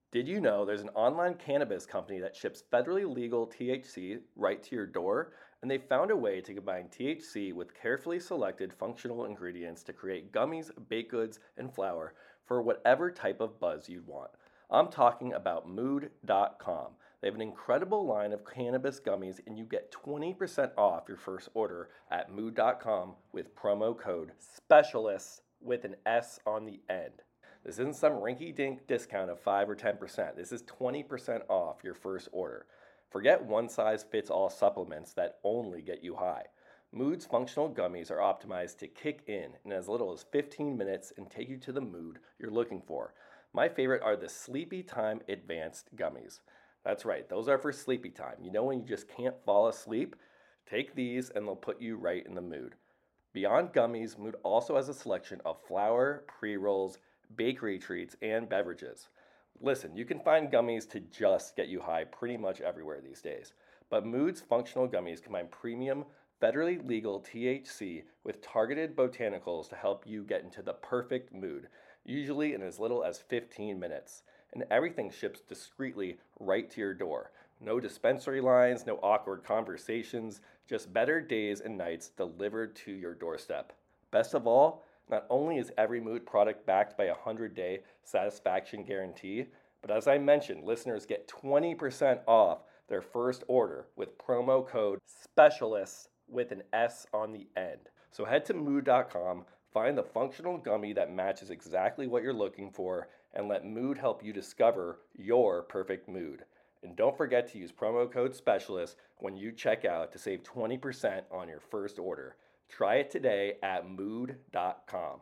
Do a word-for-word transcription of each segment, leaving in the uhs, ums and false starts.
Did you know there's an online cannabis company that ships federally legal T H C right to your door? And they found a way to combine T H C with carefully selected functional ingredients to create gummies, baked goods, and flour for whatever type of buzz you'd want. I'm talking about mood dot com. They have an incredible line of cannabis gummies, and you get twenty percent off your first order at mood dot com with promo code SPECIALIST with an S on the end. This isn't some rinky-dink discount of five or ten percent. This is twenty percent off your first order. Forget one-size-fits-all supplements that only get you high. Mood's functional gummies are optimized to kick in in as little as fifteen minutes and take you to the mood you're looking for. My favorite are the Sleepy Time Advanced Gummies. That's right, those are for sleepy time. You know when you just can't fall asleep? Take these and they'll put you right in the mood. Beyond gummies, Mood also has a selection of flour, pre-rolls, bakery treats, and beverages. Listen, you can find gummies to just get you high pretty much everywhere these days, but Mood's functional gummies combine premium, federally legal T H C with targeted botanicals to help you get into the perfect mood, usually in as little as fifteen minutes. And everything ships discreetly right to your door. No dispensary lines, no awkward conversations, just better days and nights delivered to your doorstep. Best of all, not only is every Mood product backed by a one hundred day satisfaction guarantee, but as I mentioned, listeners get twenty percent off their first order with promo code SPECIALIST with an S on the end. So head to mood dot com, find the functional gummy that matches exactly what you're looking for, and let Mood help you discover your perfect mood. And don't forget to use promo code SPECIALIST when you check out to save twenty percent on your first order. Try it today at mood dot com.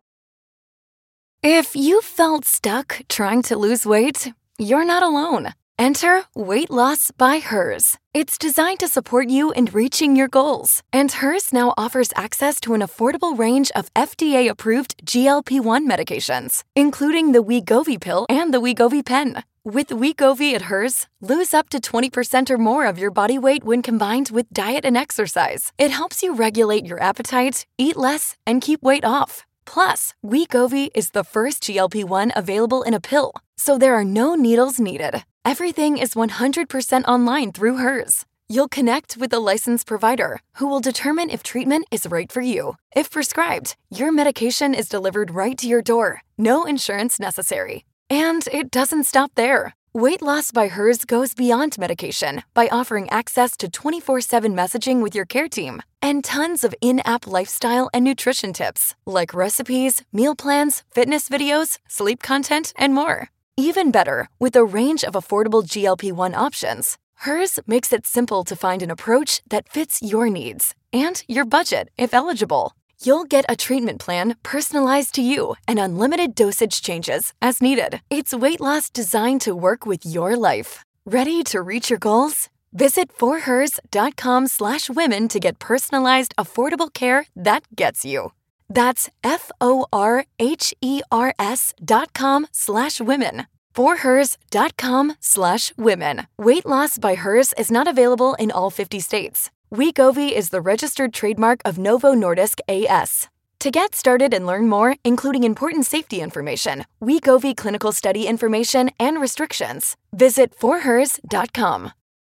If you felt stuck trying to lose weight, you're not alone. Enter Weight Loss by Hers. It's designed to support you in reaching your goals. And Hers now offers access to an affordable range of F D A-approved G L P one medications, including the Wegovy pill and the Wegovy pen. With Wegovy at Hers, lose up to twenty percent or more of your body weight when combined with diet and exercise. It helps you regulate your appetite, eat less, and keep weight off. Plus, Wegovy is the first G L P one available in a pill, so there are no needles needed. Everything is one hundred percent online through Hers. You'll connect with a licensed provider who will determine if treatment is right for you. If prescribed, your medication is delivered right to your door. No insurance necessary. And it doesn't stop there. Weight Loss by Hers goes beyond medication by offering access to twenty-four seven messaging with your care team and tons of in-app lifestyle and nutrition tips like recipes, meal plans, fitness videos, sleep content, and more. Even better, with a range of affordable G L P one options, Hers makes it simple to find an approach that fits your needs and your budget if eligible. You'll get a treatment plan personalized to you and unlimited dosage changes as needed. It's weight loss designed to work with your life. Ready to reach your goals? Visit forhers.com slash women to get personalized, affordable care that gets you. That's F-O-R-H-E-R-S dot com slash women. forhers.com slash women. Weight Loss by Hers is not available in all fifty states. Wegovy is the registered trademark of Novo Nordisk A S. To get started and learn more, including important safety information, Wegovy clinical study information, and restrictions, visit forhers dot com.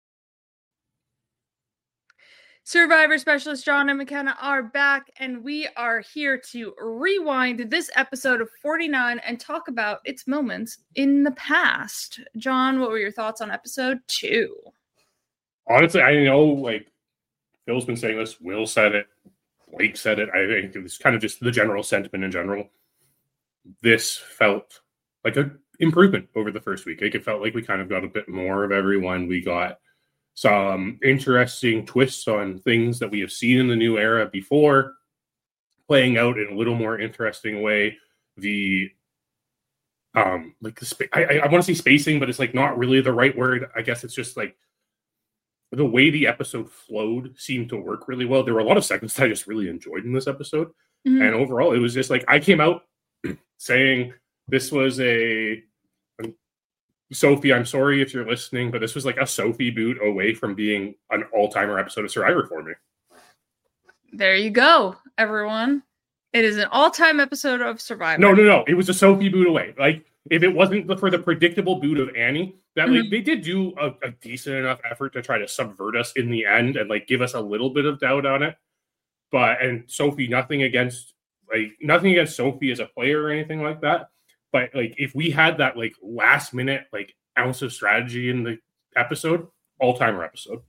Survivor Specialist John and McKenna are back, and we are here to rewind this episode of forty-nine and talk about its moments in the past. John, what were your thoughts on episode two? Honestly, I know, like, Phil's been saying this, Will said it, Blake said it. I think it was kind of just the general sentiment in general. This felt like an improvement over the first week. Like, it felt like we kind of got a bit more of everyone. We got some interesting twists on things that we have seen in the new era before, playing out in a little more interesting way. The um, like the spa- I, I want to say spacing, but it's like not really the right word. I guess it's just like the way the episode flowed seemed to work really well. There were a lot of segments that I just really enjoyed in this episode. Mm-hmm. And overall, it was just like, I came out saying this was a, Sophie, I'm sorry if you're listening, but this was like a Sophie boot away from being an all-timer episode of Survivor for me. There you go, everyone. It is an all-time episode of Survivor. No, no, no. It was a Sophie boot away. Like, if it wasn't for the predictable boot of Annie, that like Mhm. they did do a, a decent enough effort to try to subvert us in the end and like give us a little bit of doubt on it. But and Sophie, nothing against like nothing against Sophie as a player or anything like that. But like if we had that like last minute like ounce of strategy in the episode, all timer episode.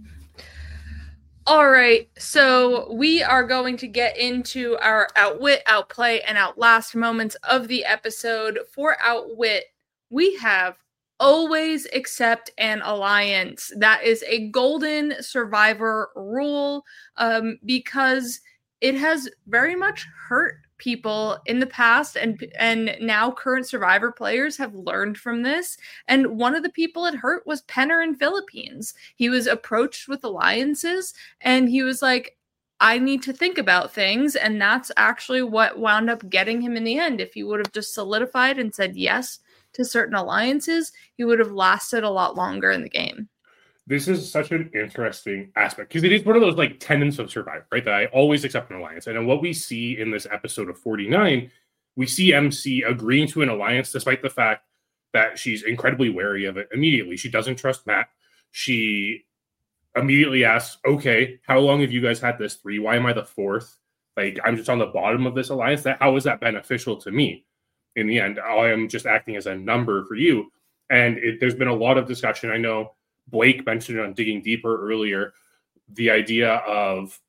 All right, so we are going to get into our outwit, outplay, and outlast moments of the episode. For outwit, we have always accept an alliance. That is a golden Survivor rule, um, because it has very much hurt people in the past, and and now current Survivor players have learned from this. And one of the people it hurt was Penner in Philippines. He was approached with alliances, and he was like, I need to think about things. And that's actually what wound up getting him in the end. If he would have just solidified and said yes to certain alliances, he would have lasted a lot longer in the game. This is such an interesting aspect because it is one of those like tenets of Survivor, right? That I always accept an alliance. And then what we see in this episode of forty-nine, we see M C agreeing to an alliance despite the fact that she's incredibly wary of it immediately. She doesn't trust Matt. She immediately asks, okay, how long have you guys had this three? Why am I the fourth? Like, I'm just on the bottom of this alliance. That how is that beneficial to me? In the end, I am just acting as a number for you. And it, there's been a lot of discussion. I know Blake mentioned it on Digging Deeper earlier, the idea of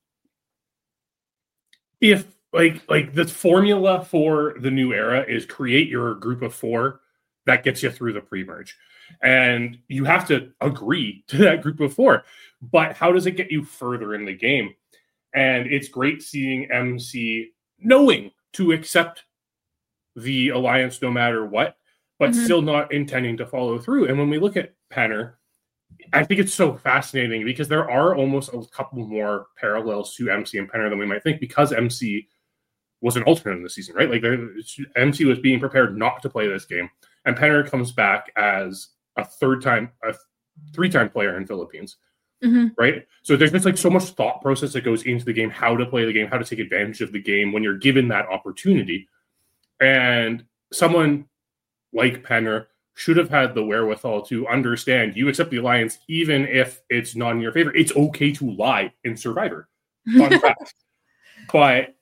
if like like the formula for the new era is create your group of four that gets you through the pre-merge. And you have to agree to that group of four. But how does it get you further in the game? And it's great seeing M C knowing to accept the alliance no matter what, but mm-hmm. still not intending to follow through. And when we look at Penner, I think it's so fascinating because there are almost a couple more parallels to M C and Penner than we might think, because M C was an alternate in the season, right? Like there, M C was being prepared not to play this game, and Penner comes back as a third time, a three-time player in Philippines, mm-hmm. right? So there's just like so much thought process that goes into the game, how to play the game, how to take advantage of the game when you're given that opportunity. And someone like Penner should have had the wherewithal to understand you accept the alliance even if it's not in your favor. It's okay to lie in Survivor. Fun fact. But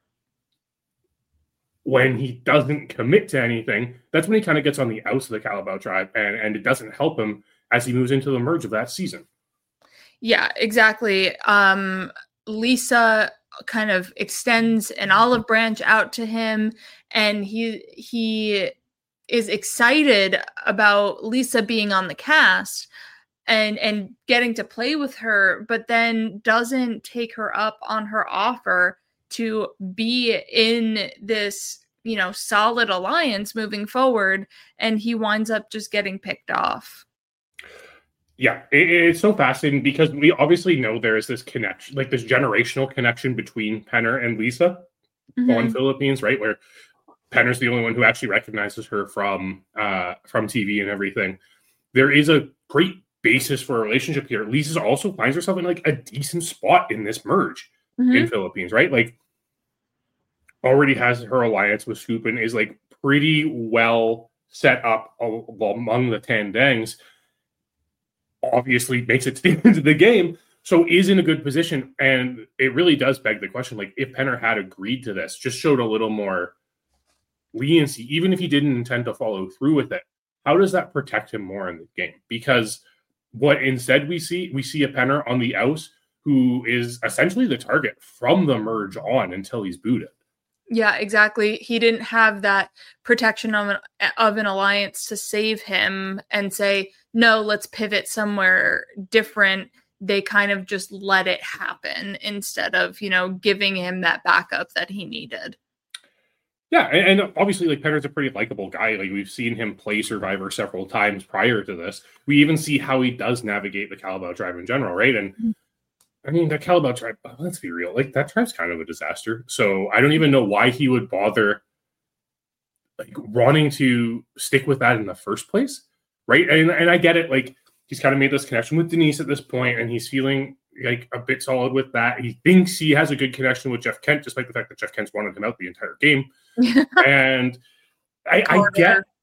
when he doesn't commit to anything, that's when he kind of gets on the outs of the Calabao tribe, and, and it doesn't help him as he moves into the merge of that season. Yeah, exactly. Um, Lisa kind of extends an olive branch out to him, and he he is excited about Lisa being on the cast and and getting to play with her, but then doesn't take her up on her offer to be in this, you know, solid alliance moving forward, and he winds up just getting picked off. Yeah, it, it's so fascinating because we obviously know there is this connection, like this generational connection between Penner and Lisa mm-hmm. on Philippines, right? Where Penner's the only one who actually recognizes her from uh, from T V and everything. There is a great basis for a relationship here. Lisa also finds herself in like a decent spot in this merge mm-hmm. in Philippines, right? Like already has her alliance with Scoop and is like pretty well set up among the Tandangs. Obviously makes it to the end of the game, so is in a good position. And it really does beg the question, like if Penner had agreed to this, just showed a little more leniency, even if he didn't intend to follow through with it, how does that protect him more in the game? Because what instead we see, we see a Penner on the outs who is essentially the target from the merge on until he's booted. Yeah, exactly. He didn't have that protection of an, of an alliance to save him and say, no, let's pivot somewhere different. They kind of just let it happen instead of, you know, giving him that backup that he needed. Yeah, and, and obviously, like, Penner's a pretty likable guy. Like, we've seen him play Survivor several times prior to this. We even see how he does navigate the Calabao tribe in general, right? And mm-hmm. I mean, the Calabao tribe, let's be real, like, that tribe's kind of a disaster. So I don't even know why he would bother, like, wanting to stick with that in the first place, right? And, and I get it, like, he's kind of made this connection with Denise at this point, and he's feeling, like, a bit solid with that. He thinks he has a good connection with Jeff Kent, despite the fact that Jeff Kent's wanted him out the entire game. And I, I get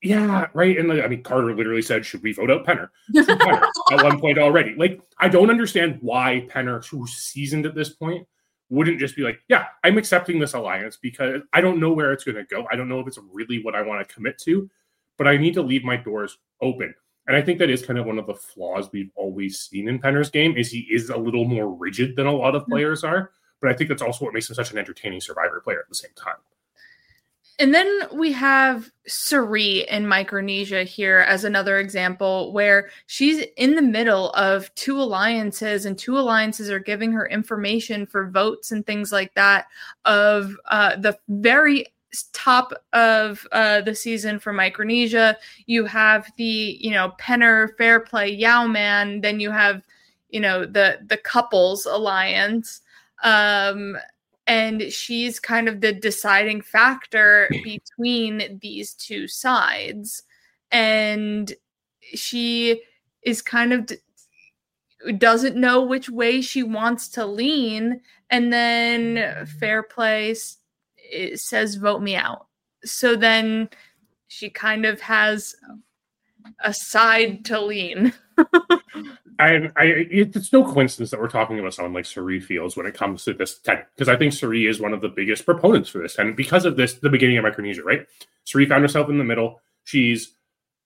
yeah, right. And like, I mean, Carter literally said, should we vote out Penner? Penner at one point already. Like, I don't understand why Penner, who's seasoned at this point, wouldn't just be like, yeah, I'm accepting this alliance because I don't know where it's going to go. I don't know if it's really what I want to commit to, but I need to leave my doors open. And I think that is kind of one of the flaws we've always seen in Penner's game is he is a little more rigid than a lot of players are. But I think that's also what makes him such an entertaining Survivor player at the same time. And then we have Cirie in Micronesia here as another example where she's in the middle of two alliances and two alliances are giving her information for votes and things like that of uh, the very top of uh, the season for Micronesia. You have the, you know, Penner, Fairplay, Yao-Man. Then you have, you know, the, the couples alliance. Um, And she's kind of the deciding factor between these two sides. And she is kind of d- doesn't know which way she wants to lean. And then Fairplay s- says, vote me out. So then she kind of has a side to lean. And I, it, it's no coincidence that we're talking about someone like Cirie Fields when it comes to this tenant, because I think Cirie is one of the biggest proponents for this. And because of this, the beginning of Micronesia, right? Cirie found herself in the middle. She's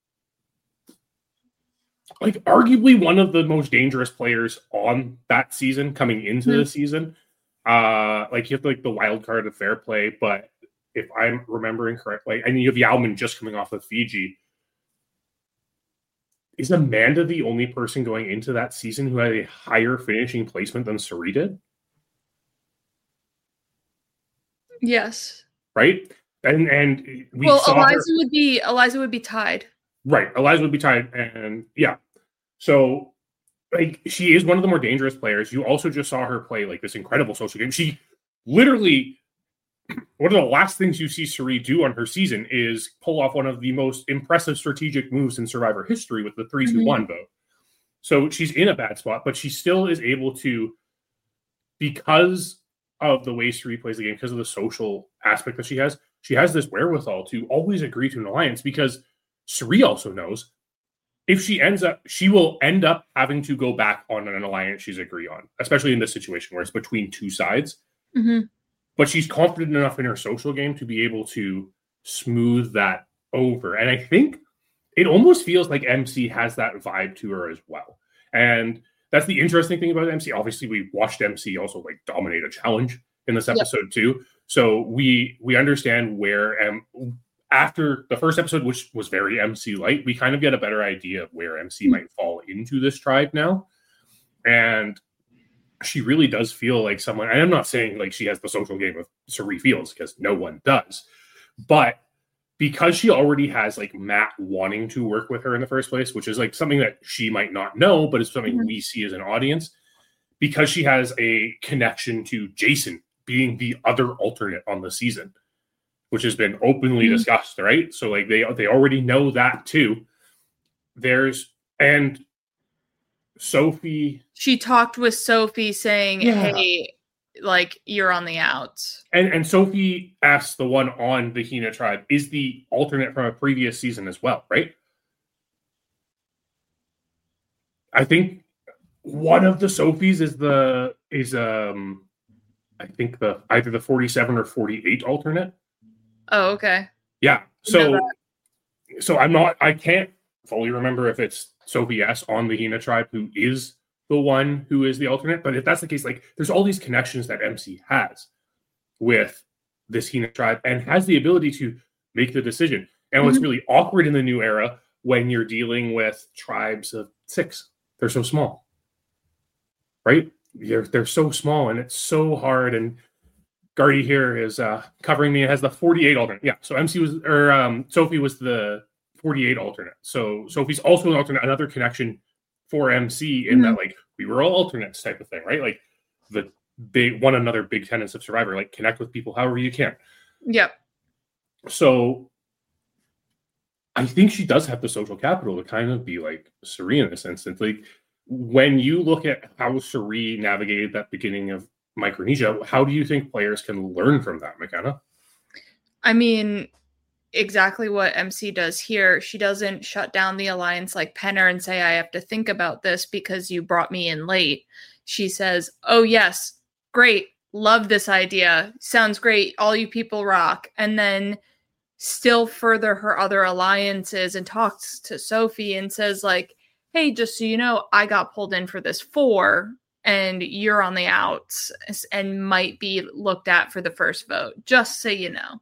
like arguably one of the most dangerous players on that season coming into mm-hmm. the season. Uh, like you have like the wild card of Fairplay, but if I'm remembering correctly, and you have Yao-Man just coming off of Fiji. Is Amanda the only person going into that season who had a higher finishing placement than Cirie did? Yes. Right? And and we well, saw Eliza her... would be Eliza would be tied. Right. Eliza would be tied. And yeah. So like she is one of the more dangerous players. You also just saw her play like this incredible social game. She literally one of the last things you see Cirie do on her season is pull off one of the most impressive strategic moves in Survivor history with the three two one mm-hmm. vote. So she's in a bad spot, but she still is able to, because of the way Cirie plays the game, because of the social aspect that she has, she has this wherewithal to always agree to an alliance because Cirie also knows if she ends up, she will end up having to go back on an alliance she's agreed on, especially in this situation where it's between two sides. Mm-hmm. But she's confident enough in her social game to be able to smooth that over. And I think it almost feels like M C has that vibe to her as well. And that's the interesting thing about M C. Obviously, we watched M C also like dominate a challenge in this episode yep. too. So we we understand where um, after the first episode, which was very M C light, we kind of get a better idea of where M C mm-hmm. might fall into this tribe now. And she really does feel like someone, and I'm not saying like she has the social game of Cirie Fields because no one does, but because she already has like Matt wanting to work with her in the first place, which is like something that she might not know, but it's something mm-hmm. we see as an audience, because she has a connection to Jason being the other alternate on the season, which has been openly mm-hmm. discussed, right? So like they they already know that too. There's, and Sophie, she talked with Sophie saying, yeah. hey, like you're on the outs. And and Sophie asked the one on the Hina tribe is the alternate from a previous season as well, right? I think one of the Sophies is the is um I think the either the forty-seven or forty-eight alternate. Oh, okay. Yeah. So so I'm not I can't fully remember if it's Sophie S on the Hina tribe who is the one who is the alternate. But if that's the case, like there's all these connections that M C has with this Hina tribe and has the ability to make the decision. And what's mm-hmm. really awkward in the new era when you're dealing with tribes of six, they're so small, right? They're, they're so small and it's so hard. And Gardy here is uh, covering me. It has the forty-eight alternate. Yeah. So M C was, or um, Sophie was the forty-eight alternate. So Sophie's also an alternate, another connection for M C in mm-hmm. that like we were all alternates type of thing, right? Like the big one another big tenets of Survivor, like connect with people however you can. Yep. So I think she does have the social capital to kind of be like Cirie in this instance. Like when you look at how Cirie navigated that beginning of Micronesia, how do you think players can learn from that, McKenna? I mean, exactly what M C does here. She doesn't shut down the alliance like Penner and say, I have to think about this because you brought me in late. She says, oh, yes, great. Love this idea. Sounds great. All you people rock. And then still further her other alliances and talks to Sophie and says, like, hey, just so you know, I got pulled in for this four and you're on the outs and might be looked at for the first vote, just so you know.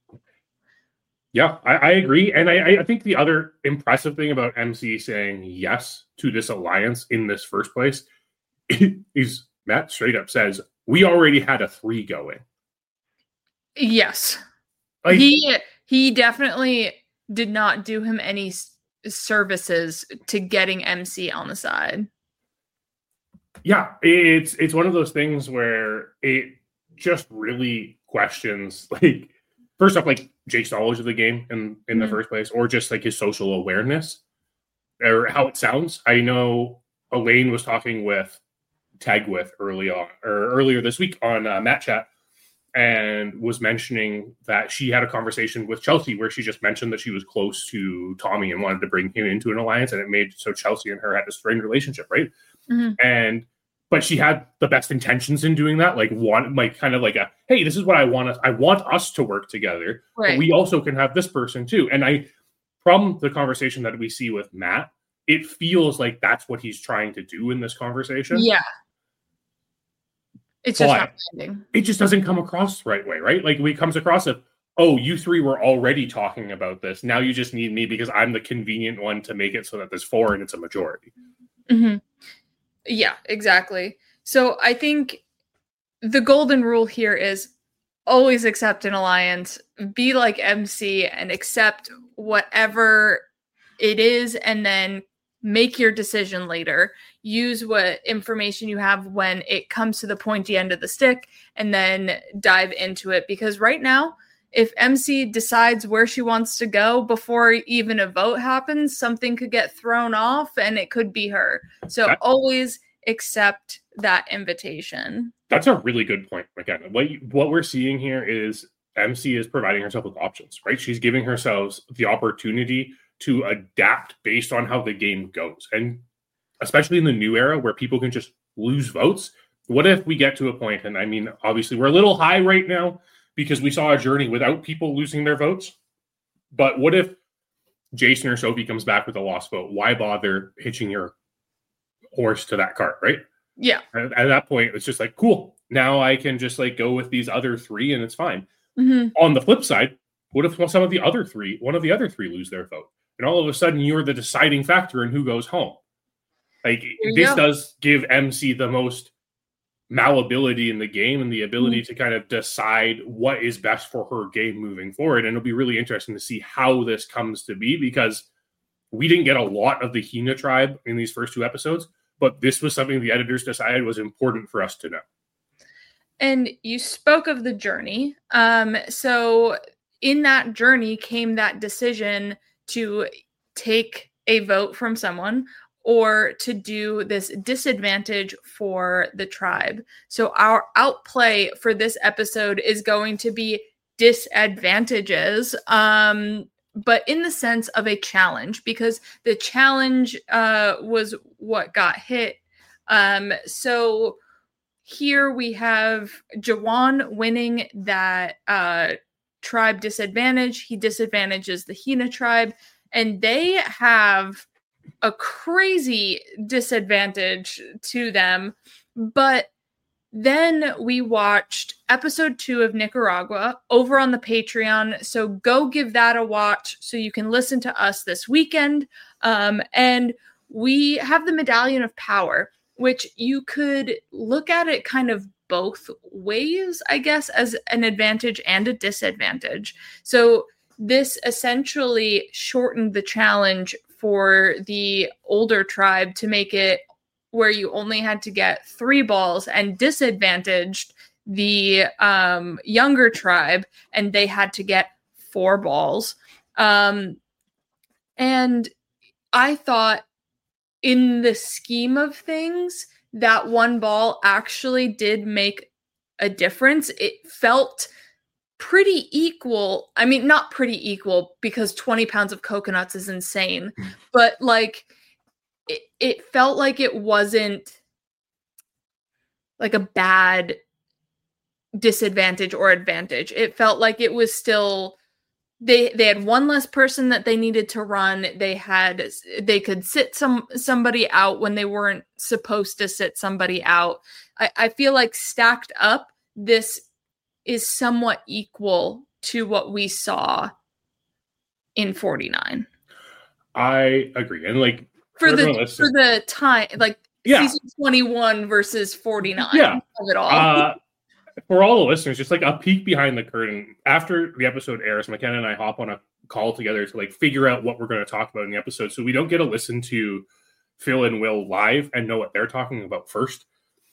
Yeah, I, I agree. And I, I think the other impressive thing about M C saying yes to this alliance in this first place is Matt straight up says, we already had a three going. Yes. Like, he he definitely did not do him any s- services to getting M C on the side. Yeah, it's it's one of those things where it just really questions, like, first off, like Jake's knowledge of the game in, in mm-hmm. the first place, or just like his social awareness or how it sounds. I know Elaine was talking with Tagwith early on or earlier this week on uh, Matt Chat and was mentioning that she had a conversation with Chelsea where she just mentioned that she was close to Tommy and wanted to bring him into an alliance, and it made so Chelsea and her had a strained relationship, right? Mm-hmm. And but she had the best intentions in doing that, like one, like kind of like a, hey, this is what I want us, I want us to work together, right. But we also can have this person too. And I, from the conversation that we see with Matt, it feels like that's what he's trying to do in this conversation. Yeah. It's just but not landing. It just doesn't come across the right way, right? Like it comes across as, oh, you three were already talking about this. Now you just need me because I'm the convenient one to make it so that there's four and it's a majority. Mm-hmm. Yeah, exactly. So I think the golden rule here is always accept an alliance, be like M C and accept whatever it is, and then make your decision later. Use what information you have when it comes to the pointy end of the stick, and then dive into it. Because right now, if M C decides where she wants to go before even a vote happens, something could get thrown off and it could be her. So that, always accept that invitation. That's a really good point. Again, what, you, what we're seeing here is M C is providing herself with options, right? She's giving herself the opportunity to adapt based on how the game goes. And especially in the new era where people can just lose votes, what if we get to a point, and I mean, obviously we're a little high right now, because we saw a journey without people losing their votes. But what if Jason or Sophie comes back with a lost vote? Why bother hitching your horse to that cart, right? Yeah. At, at that point, it's just like, cool. Now I can just like go with these other three and it's fine. Mm-hmm. On the flip side, what if some of the other three, one of the other three lose their vote? And all of a sudden you're the deciding factor in who goes home. Like this go. does give M C the most malleability in the game and the ability mm-hmm. to kind of decide what is best for her game moving forward. And it'll be really interesting to see how this comes to be, because we didn't get a lot of the Hina tribe in these first two episodes, but this was something the editors decided was important for us to know. And you spoke of the journey. Um, so in that journey came that decision to take a vote from someone or to do this disadvantage for the tribe. So our outplay for this episode is going to be disadvantages, um, but in the sense of a challenge, because the challenge uh, was what got hit. Um, so here we have Jawan winning that uh, tribe disadvantage. He disadvantages the Hina tribe, and they have a crazy disadvantage to them. But then we watched episode two of Nicaragua over on the Patreon. So go give that a watch so you can listen to us this weekend. Um, and we have the Medallion of Power, which you could look at it kind of both ways, I guess, as an advantage and a disadvantage. So this essentially shortened the challenge for the older tribe to make it where you only had to get three balls, and disadvantaged the um, younger tribe, and they had to get four balls. Um, and I thought in the scheme of things, that one ball actually did make a difference. It felt pretty equal. I mean, not pretty equal because twenty pounds of coconuts is insane, but like it, it felt like it wasn't like a bad disadvantage or advantage. It felt like it was still, they they had one less person that they needed to run. They had they could sit some somebody out when they weren't supposed to sit somebody out. I, I feel like stacked up, this is somewhat equal to what we saw in forty-nine. I agree. And like for, for the listening, for the time, like yeah. season twenty-one versus forty-nine yeah. of it all. Uh, for all the listeners, just like a peek behind the curtain. After the episode airs, McKenna and I hop on a call together to like figure out what we're going to talk about in the episode, so we don't get to listen to Phil and Will live and know what they're talking about first.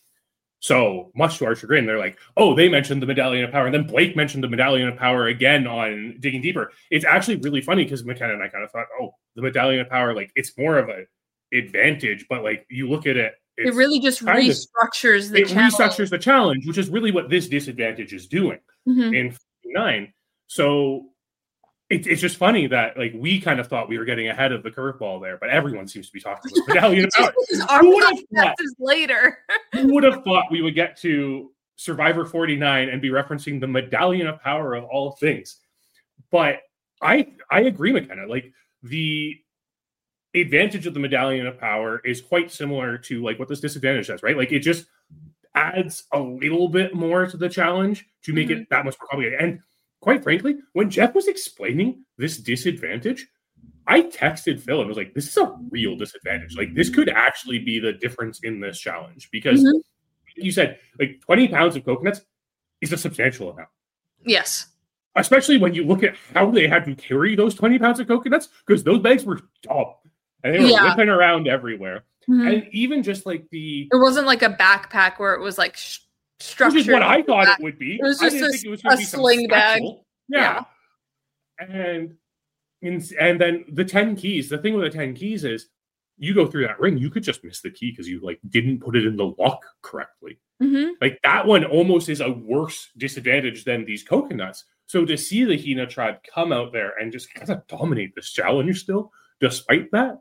So much to our chagrin, they're like, oh, they mentioned the Medallion of Power, and then Blake mentioned the Medallion of Power again on Digging Deeper. It's actually really funny because McKenna and I kind of thought, oh, the Medallion of Power, like it's more of a advantage, but like you look at it, it really just restructures of, the it challenge. restructures the challenge, which is really what this disadvantage is doing mm-hmm. in forty-nine. So it, it's just funny that like we kind of thought we were getting ahead of the curveball there, but everyone seems to be talking about Medallion of Power. Who would have thought, later? Who would have thought we would get to Survivor forty-nine and be referencing the Medallion of Power of all things? But I I agree, McKenna. Like the advantage of the Medallion of Power is quite similar to like what this disadvantage does, right? Like it just adds a little bit more to the challenge to make mm-hmm. it that much more complicated. And quite frankly, when Jeff was explaining this disadvantage, I texted Phil and was like, this is a real disadvantage. Like this could actually be the difference in this challenge because mm-hmm. you said like twenty pounds of coconuts is a substantial amount. Yes. Especially when you look at how they had to carry those twenty pounds of coconuts, because those bags were dumb. And they were yeah. whipping around everywhere. Mm-hmm. And even just like the... It wasn't like a backpack where it was like sh- structured. Which is what I thought back. It would be. It was just I didn't a, think it was going to be sling bag. Yeah. yeah. And, and and then the ten keys. The thing with the ten keys is you go through that ring, you could just miss the key because you like didn't put it in the lock correctly. Mm-hmm. Like that one almost is a worse disadvantage than these coconuts. So to see the Hina tribe come out there and just kind of dominate this challenge still, despite that,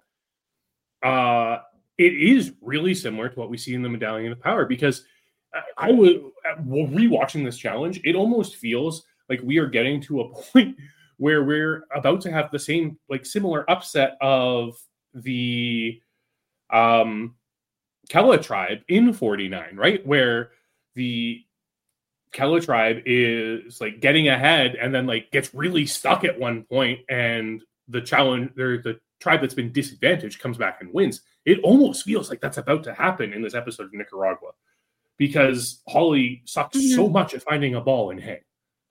Uh, it is really similar to what we see in the Medallion of Power because I, I would, rewatching this challenge, it almost feels like we are getting to a point where we're about to have the same, like similar upset of the um, Kella tribe in forty-nine, right? Where the Kella tribe is like getting ahead and then like gets really stuck at one point and the challenge, they're the tribe that's been disadvantaged comes back and wins. It almost feels like that's about to happen in this episode of Nicaragua because Holly sucks mm-hmm. so much at finding a ball in hay.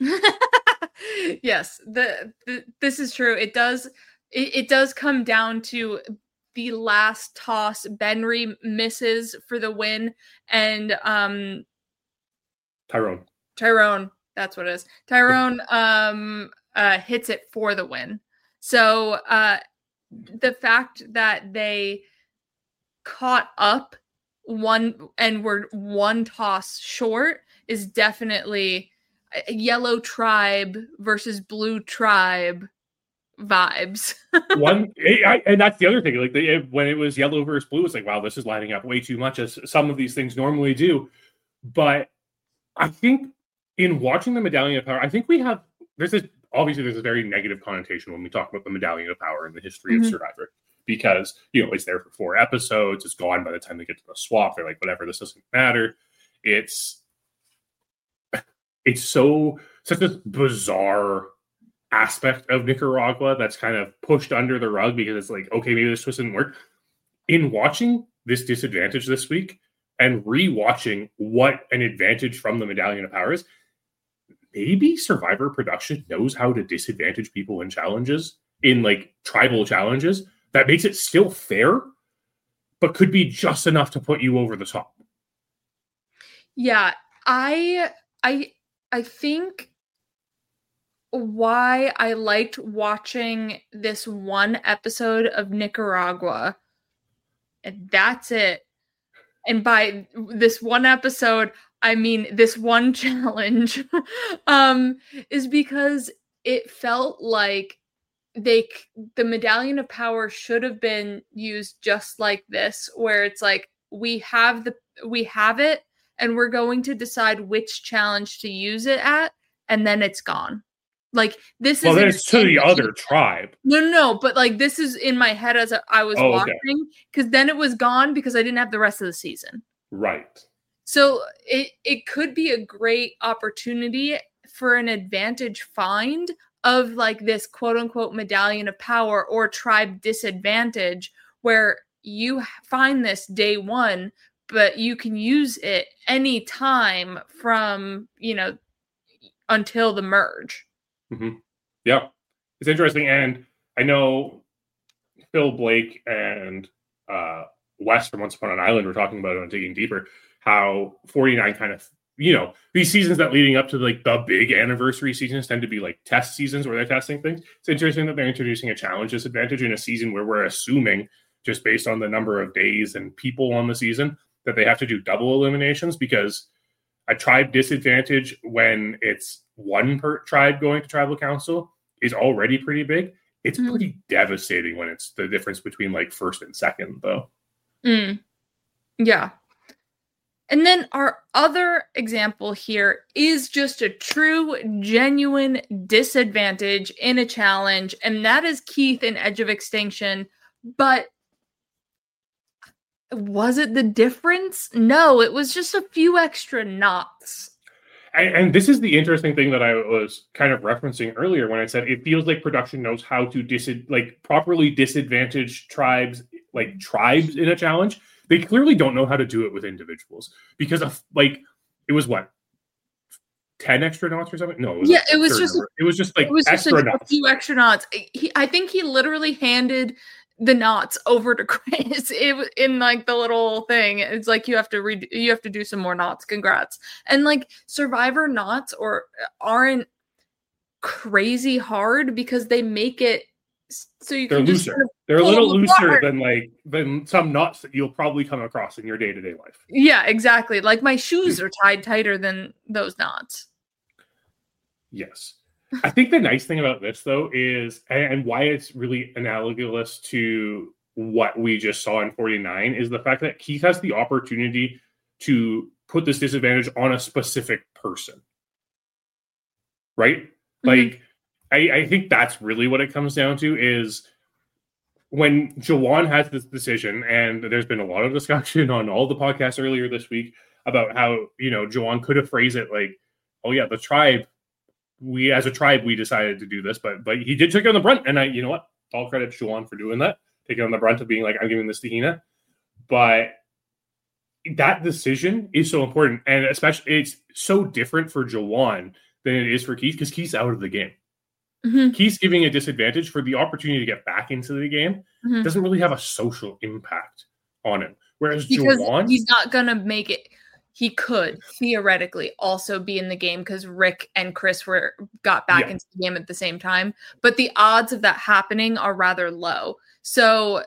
Yes, the, the this is true. It does it, it does come down to the last toss. Benry misses for the win, and um, Tyrone. Tyrone, that's what it is. Tyrone um uh hits it for the win. So uh. The fact that they caught up one and were one toss short is definitely a yellow tribe versus blue tribe vibes. One, I, and that's the other thing. Like they, when it was yellow versus blue, it's like, wow, this is lining up way too much as some of these things normally do. But I think in watching the Medallion of Power, I think we have there's this. Obviously, there's a very negative connotation when we talk about the Medallion of Power in the history mm-hmm. of Survivor because, you know, it's there for four episodes. It's gone by the time they get to the swap. They're like, whatever, this doesn't matter. It's it's so such a bizarre aspect of Nicaragua that's kind of pushed under the rug because it's like, okay, maybe this twist didn't work. In watching this disadvantage this week and rewatching what an advantage from the Medallion of Power is, maybe Survivor production knows how to disadvantage people in challenges, in like tribal challenges, that makes it still fair, but could be just enough to put you over the top. Yeah, I, I, I think why I liked watching this one episode of Nicaragua, and that's it. And by this one episode, I mean, this one challenge um, is because it felt like they the Medallion of Power should have been used just like this, where it's like we have the we have it and we're going to decide which challenge to use it at, and then it's gone. Like this well, is then it's to the other tribe. No, no, no, but like this is in my head as I was oh, watching, because okay. then it was gone because I didn't have the rest of the season. Right. So it it could be a great opportunity for an advantage find of like this quote unquote Medallion of Power or tribe disadvantage, where you find this day one, but you can use it any time from, you know, until the merge. Mm-hmm. Yeah, it's interesting. And I know Phil Blake and uh, Wes from Once Upon an Island were talking about it on Digging Deeper, how forty-nine kind of, you know, these seasons that leading up to like the big anniversary seasons tend to be like test seasons where they're testing things. It's interesting that they're introducing a challenge disadvantage in a season where we're assuming, just based on the number of days and people on the season, that they have to do double eliminations, because a tribe disadvantage when it's one per tribe going to tribal council is already pretty big. It's mm. pretty devastating when it's the difference between like first and second, though. Mm. Yeah. And then our other example here is just a true, genuine disadvantage in a challenge, and that is Keith in Edge of Extinction. But was it the difference? No, it was just a few extra knots. And, and this is the interesting thing that I was kind of referencing earlier when I said it feels like production knows how to dis- like properly disadvantage tribes, like tribes in a challenge. They clearly don't know how to do it with individuals, because of like it was what ten extra knots or something. No, it was yeah, it was just a, it was just like it was extra just like knots. A few extra knots. He, I think he literally handed the knots over to Chris it, in like the little thing. It's like you have to read, you have to do some more knots. Congrats. And like Survivor knots or aren't crazy hard because they make it so you They're can looser. Just kind of They're a little looser apart. than like than some knots that you'll probably come across in your day-to-day life. Yeah, exactly. Like my shoes are tied tighter than those knots. Yes. I think the nice thing about this, though, is, and why it's really analogous to what we just saw in forty-nine, is the fact that Keith has the opportunity to put this disadvantage on a specific person. Right? Mm-hmm. Like, I, I think that's really what it comes down to, is when Jawan has this decision, and there's been a lot of discussion on all the podcasts earlier this week about how, you know, Jawan could have phrased it like, oh, yeah, the tribe, we as a tribe, we decided to do this, but but he did take on the brunt. And I, you know what, all credit to Jawan for doing that, taking on the brunt of being like, I'm giving this to Hina. But that decision is so important. And especially, it's so different for Jawan than it is for Keith, because Keith's out of the game. Mm-hmm. Keith's giving a disadvantage for the opportunity to get back into the game. Mm-hmm. Doesn't really have a social impact on him. Whereas because Jawan, he's not going to make it. He could theoretically also be in the game because Rick and Chris were got back yeah. into the game at the same time. But the odds of that happening are rather low. So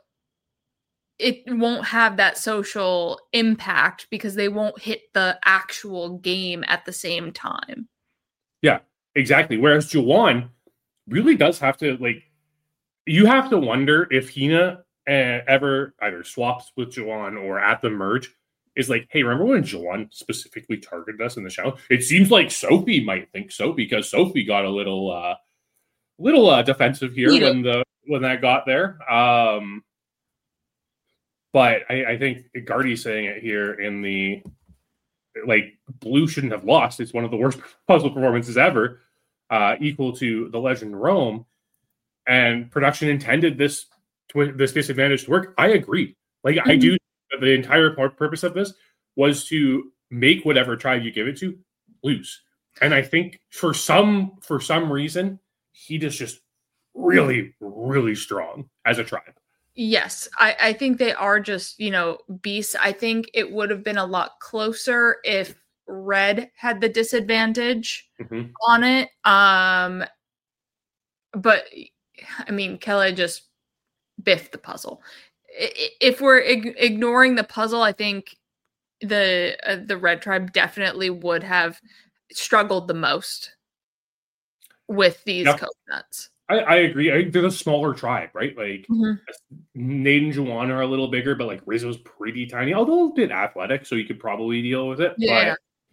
it won't have that social impact because they won't hit the actual game at the same time. Yeah, exactly. Whereas Jawan really does have to, like, you have to wonder if Hina uh, ever either swaps with Jawan or at the merge is like, hey, remember when Jawan specifically targeted us in the show? It seems like Sophie might think so, because Sophie got a little uh little uh, defensive here yeah. when the when that got there. Um but I, I think Gardy's saying it here in the like Blue shouldn't have lost. It's one of the worst puzzle performances ever, uh, equal to the Legend Rome. And production intended this tw- this disadvantage to work. I agree. Like mm-hmm. I do. The entire purpose of this was to make whatever tribe you give it to lose. And I think for some for some reason, he is just really, really strong as a tribe. Yes, I, I think they are just, you know, beasts. I think it would have been a lot closer if Red had the disadvantage mm-hmm. on it. Um, but, I mean, Kelly just biffed the puzzle. If we're ig- ignoring the puzzle, I think the uh, the Red Tribe definitely would have struggled the most with these yep. coconuts. I, I agree. I, they're a smaller tribe, right? Like mm-hmm. Nate and Juwan are a little bigger, but like Rizzo's pretty tiny, although a bit athletic, so you could probably deal with it. Yeah.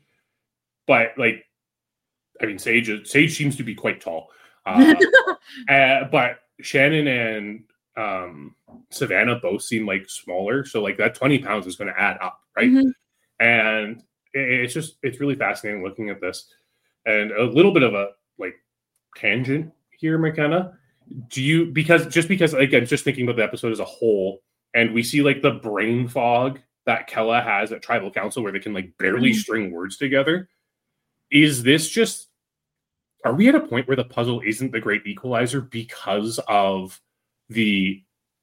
But, but like, I mean, Sage Sage seems to be quite tall. Uh, uh, but Shannon and um, Savannah both seem like smaller, so like that twenty pounds is going to add up, right? Mm-hmm. And it, it's just it's really fascinating looking at this, and a little bit of a like tangent here, McKenna. Do you because just because like I'm just thinking about the episode as a whole, and we see like the brain fog that Kella has at Tribal Council, where they can like barely mm-hmm. string words together. Is this just? Are we at a point where the puzzle isn't the great equalizer because of the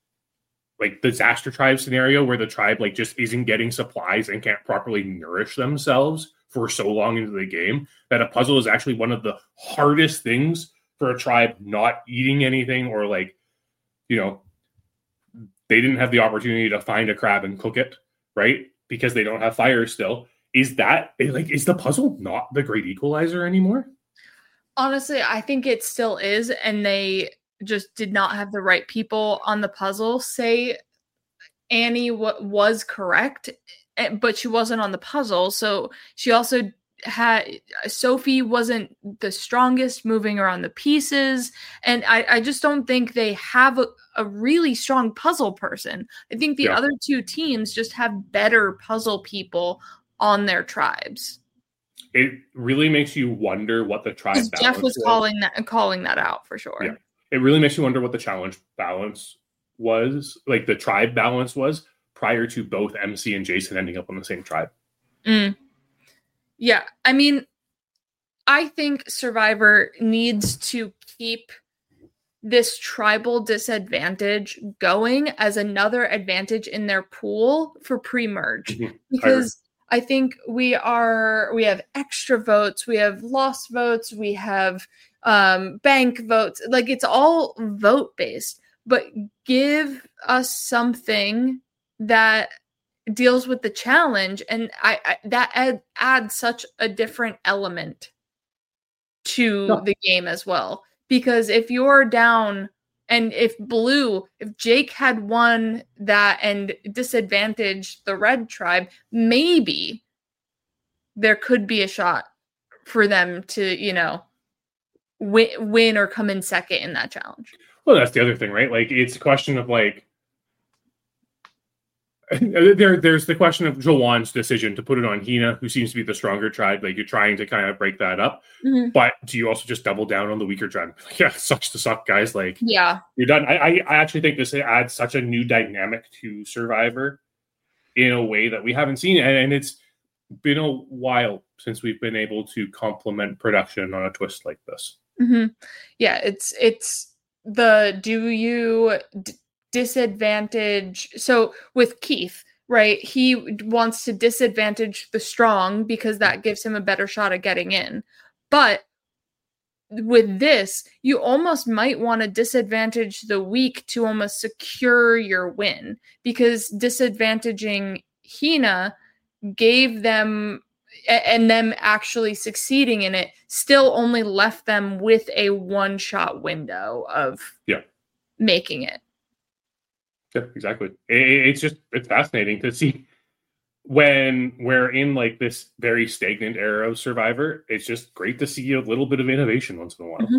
like disaster tribe scenario where the tribe like just isn't getting supplies and can't properly nourish themselves for so long into the game that a puzzle is actually one of the hardest things for a tribe not eating anything or like, you know, they didn't have the opportunity to find a crab and cook it, right? Because they don't have fire still. Is that like, is the puzzle not the great equalizer anymore? Honestly, I think it still is, and they just did not have the right people on the puzzle. Say Annie w- was correct, but she wasn't on the puzzle, so she also had Sophie wasn't the strongest moving around the pieces, and I, I just don't think they have a, a really strong puzzle person. I think the yeah. other two teams just have better puzzle people on their tribes. It really makes you wonder what the tribe balance Jeff was, was calling that calling that out for sure. Yeah. It really makes you wonder what the challenge balance was, like the tribe balance was prior to both M C and Jason ending up on the same tribe. Mm. Yeah. I mean, I think Survivor needs to keep this tribal disadvantage going as another advantage in their pool for pre-merge. Mm-hmm. Because I think we are, we have extra votes, we have lost votes, we have um, bank votes. Like it's all vote based, but give us something that deals with the challenge. And I, I that add, adds such a different element to no. the game as well. Because if you're down and if Blue, if Jake had won that and disadvantaged the Red Tribe, maybe there could be a shot for them to, you know, win, win or come in second in that challenge. Well, that's the other thing, right? Like, it's a question of, like, there, there's the question of Jawan's decision to put it on Hina, who seems to be the stronger tribe. Like, you're trying to kind of break that up. Mm-hmm. But do you also just double down on the weaker tribe? Like, yeah, it sucks to suck, guys. Like, yeah, you're done. I, I, I actually think this adds such a new dynamic to Survivor in a way that we haven't seen. And, and it's been a while since we've been able to complement production on a twist like this. Mm-hmm. Yeah, it's it's the do you... D- disadvantage. So with Keith, right, he wants to disadvantage the strong because that gives him a better shot at getting in. But with this, you almost might want to disadvantage the weak to almost secure your win, because disadvantaging Hina gave them, and them actually succeeding in it still only left them with a one shot window of yeah. making it. Yeah, exactly. It, it's just, it's fascinating to see when we're in like this very stagnant era of Survivor. It's just great to see a little bit of innovation once in a while. Mm-hmm.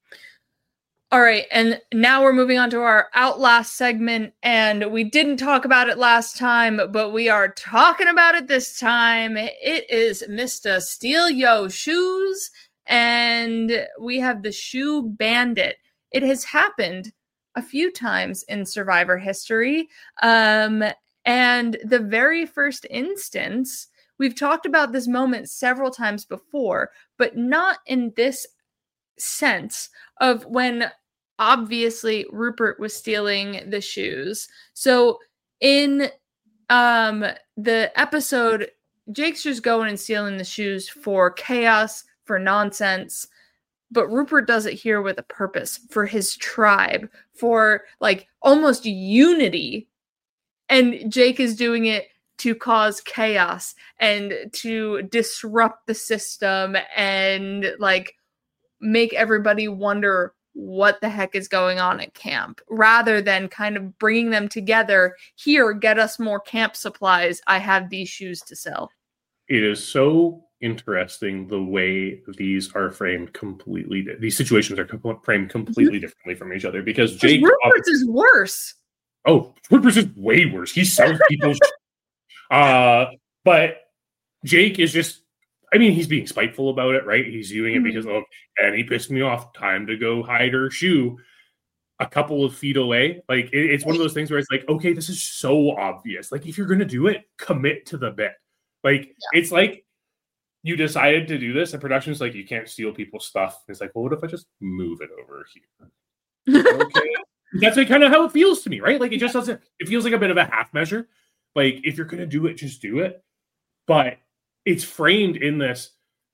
All right. And now we're moving on to our Outlast segment. And we didn't talk about it last time, but we are talking about it this time. It is Mister Steal Yo Shoes. And we have the Shoe Bandit. It has happened a few times in Survivor history. Um, and the very first instance, we've talked about this moment several times before, but not in this sense of when obviously Rupert was stealing the shoes. So in um, the episode, Jake's just going and stealing the shoes for chaos, for nonsense. But Rupert does it here with a purpose, for his tribe, for like almost unity. And Jake is doing it to cause chaos and to disrupt the system and like make everybody wonder what the heck is going on at camp, rather than kind of bringing them together. Here, get us more camp supplies. I have these shoes to sell. It is so interesting the way these are framed completely. These situations are com- framed completely mm-hmm. differently from each other, because Jake Rupert's is worse. Oh, Rupert's is way worse. He sells people's uh but Jake is just, I mean, he's being spiteful about it, right? He's doing it mm-hmm. because, oh, and he pissed me off. Time to go hide her shoe a couple of feet away. Like, it, it's one of those things where it's like, okay, this is so obvious. Like, if you're going to do it, commit to the bit. Like, yeah. It's like you decided to do this, and production's like, you can't steal people's stuff. It's like, well, what if I just move it over here? Okay. That's like kind of how it feels to me, right? Like, it just doesn't, it feels like a bit of a half measure. Like, if you're going to do it, just do it. But it's framed in this,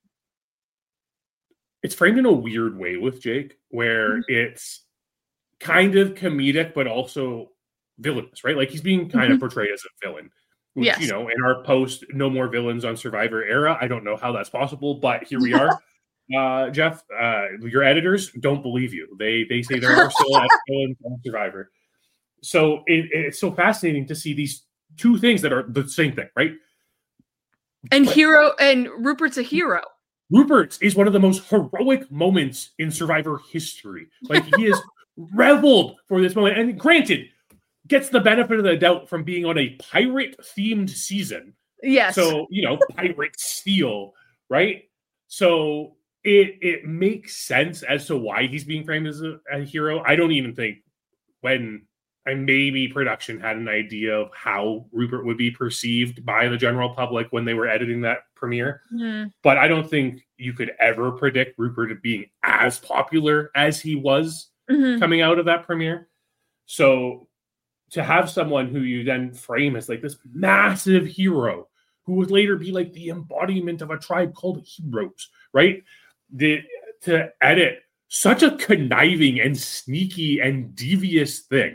it's framed in a weird way with Jake, where mm-hmm. it's kind of comedic, but also villainous, right? Like, he's being kind mm-hmm. of portrayed as a villain, which, yes. you know, in our post no more villains on Survivor era, I don't know how that's possible, but here we are. uh, Jeff, uh, your editors don't believe you. They they say there are still villains on Survivor. So it, it's so fascinating to see these two things that are the same thing, right? And but, hero, and Rupert's a hero. Rupert is one of the most heroic moments in Survivor history. Like, he is reveled for this moment. And granted, gets the benefit of the doubt from being on a pirate-themed season. Yes. So, you know, pirate steal, right? So it it makes sense as to why he's being framed as a, a hero. I don't even think when... And maybe production had an idea of how Rupert would be perceived by the general public when they were editing that premiere. Mm. But I don't think you could ever predict Rupert being as popular as he was mm-hmm. coming out of that premiere. So to have someone who you then frame as like this massive hero, who would later be like the embodiment of a tribe called Heroes, right? The, to edit such a conniving and sneaky and devious thing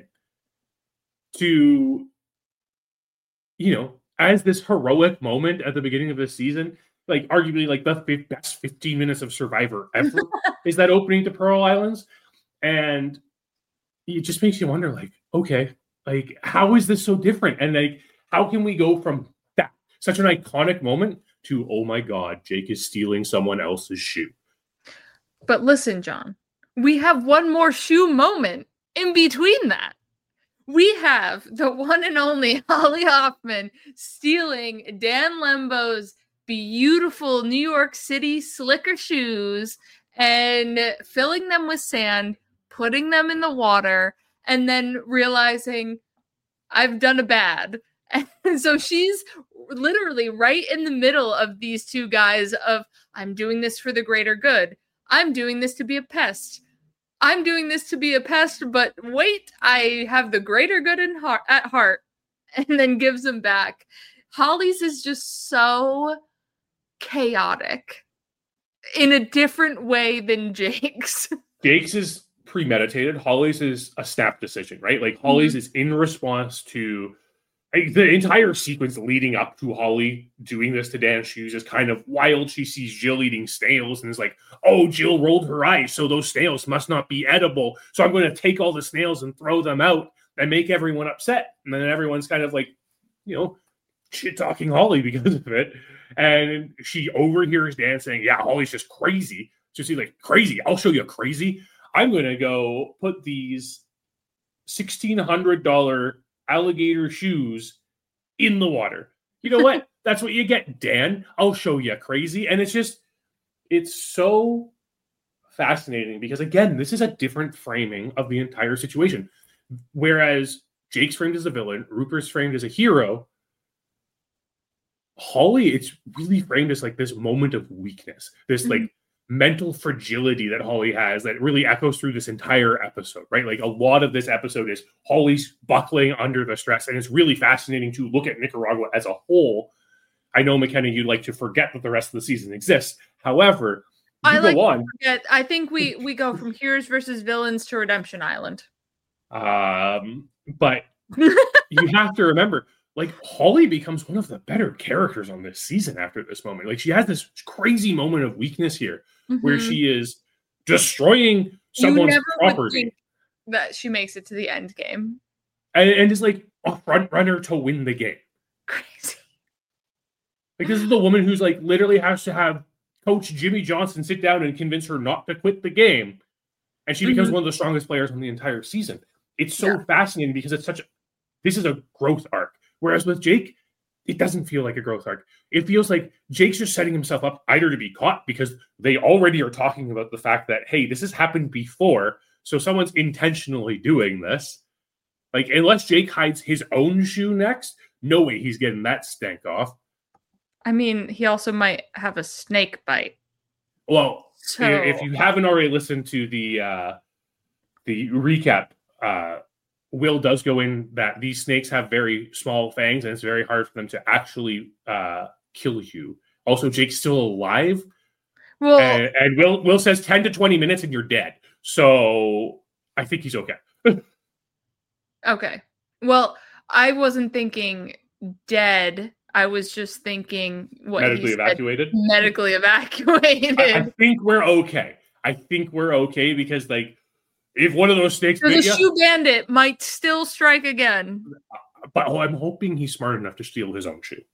to, you know, as this heroic moment at the beginning of the season, like arguably like the best fifteen minutes of Survivor ever is that opening to Pearl Islands. And it just makes you wonder, like, okay, like, how is this so different? And like, how can we go from that, such an iconic moment, to, oh my God, Jake is stealing someone else's shoe? But listen, John, we have one more shoe moment in between that. We have the one and only Holly Hoffman stealing Dan Lembo's beautiful New York City slicker shoes and filling them with sand, putting them in the water, and then realizing, I've done a bad. And so she's literally right in the middle of these two guys of, I'm doing this for the greater good. I'm doing this to be a pest. I'm doing this to be a pest, but wait, I have the greater good in heart, at heart, and then gives them back. Holly's is just so chaotic in a different way than Jake's. Jake's is premeditated. Holly's is a snap decision, right? Like, Holly's mm-hmm. is in response to like, the entire sequence leading up to Holly doing this to Dan's shoes is kind of wild. She sees Jill eating snails and is like, oh, Jill rolled her eyes, so those snails must not be edible. So I'm going to take all the snails and throw them out and make everyone upset. And then everyone's kind of like, you know, shit-talking Holly because of it. And she overhears Dan saying, yeah, Holly's just crazy. So she's like, crazy? I'll show you crazy. I'm going to go put these sixteen hundred dollars alligator shoes in the water. You know what? That's what you get, Dan. I'll show you crazy. And it's just, it's so fascinating because, again, this is a different framing of the entire situation. Whereas Jake's framed as a villain, Rupert's framed as a hero, Holly, it's really framed as like this moment of weakness, this mm-hmm. like mental fragility that Holly has that really echoes through this entire episode, right? Like, a lot of this episode is Holly's buckling under the stress, and it's really fascinating to look at Nicaragua as a whole. I know, McKenna, you'd like to forget that the rest of the season exists. However, I like to forget. I think we we go from heroes versus villains to Redemption Island. Um, but you have to remember, like Holly becomes one of the better characters on this season after this moment. Like she has this crazy moment of weakness here mm-hmm. where she is destroying someone's you never property. Would think that she makes it to the end game. And, and is like a front runner to win the game. Crazy. Like this is the woman who's like literally has to have Coach Jimmy Johnson sit down and convince her not to quit the game. And she becomes mm-hmm. one of the strongest players on the entire season. It's so yeah. fascinating because it's such a, this is a growth arc. Whereas with Jake, it doesn't feel like a growth arc. It feels like Jake's just setting himself up either to be caught because they already are talking about the fact that, hey, this has happened before. So someone's intentionally doing this. Like, unless Jake hides his own shoe next, no way he's getting that stank off. I mean, he also might have a snake bite. Well, so... if you haven't already listened to the uh, the recap, uh, Will does go in that these snakes have very small fangs and it's very hard for them to actually uh, kill you. Also, Jake's still alive. Well, and, and Will Will says ten to twenty minutes and you're dead. So I think he's okay. Okay. Well, I wasn't thinking dead. I was just thinking what medically evacuated. Medically evacuated. I, I think we're okay. I think we're okay because, like, if one of those snakes, the shoe bandit might still strike again. But oh, I'm hoping he's smart enough to steal his own shoe.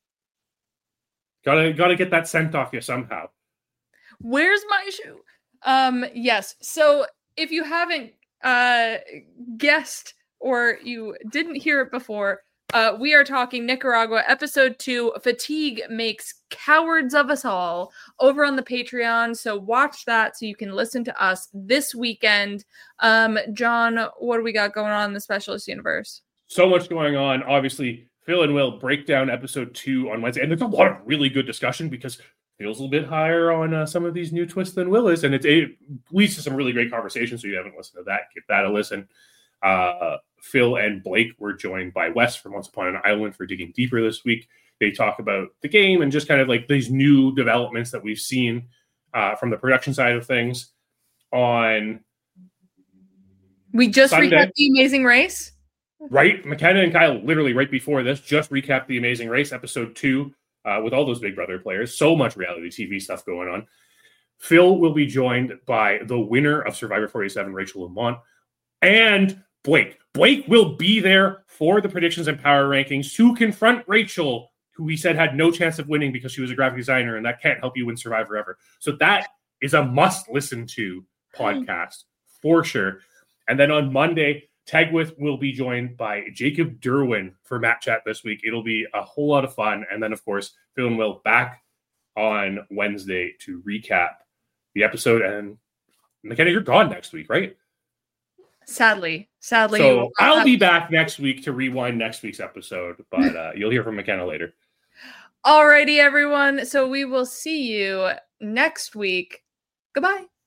Gotta gotta get that scent off you somehow. Where's my shoe? Um. Yes. So if you haven't uh guessed or you didn't hear it before. Uh, we are talking Nicaragua, episode two, Fatigue Makes Cowards of Us All, over on the Patreon. So watch that so you can listen to us this weekend. Um, John, what do we got going on in the Specialist Universe? So much going on. Obviously, Phil and Will break down episode two on Wednesday. And there's a lot of really good discussion because Phil's a little bit higher on uh, some of these new twists than Will is. And it, it leads to some really great conversations. So if you haven't listened to that, give that a listen. Uh, Phil and Blake were joined by Wes from Once Upon an Island for digging deeper this week. They talk about the game and just kind of like these new developments that we've seen uh, from the production side of things. On we just Sunday, recapped The Amazing Race, right? McKenna and Kyle literally right before this just recapped The Amazing Race episode two uh, with all those Big Brother players. So much reality T V stuff going on. Phil will be joined by the winner of Survivor forty-seven, Rachel Lamont, and Blake. Blake will be there for the predictions and power rankings to confront Rachel, who we said had no chance of winning because she was a graphic designer, and that can't help you win Survivor ever. So that is a must-listen to podcast for sure. And then on Monday, Tegwith will be joined by Jacob Derwin for Matt Chat this week. It'll be a whole lot of fun. And then, of course, Phil and Will back on Wednesday to recap the episode. And McKenna, you're gone next week, right? Sadly, sadly. So I'll have... be back next week to rewind next week's episode, but uh, you'll hear from McKenna later. Alrighty, everyone. So we will see you next week. Goodbye.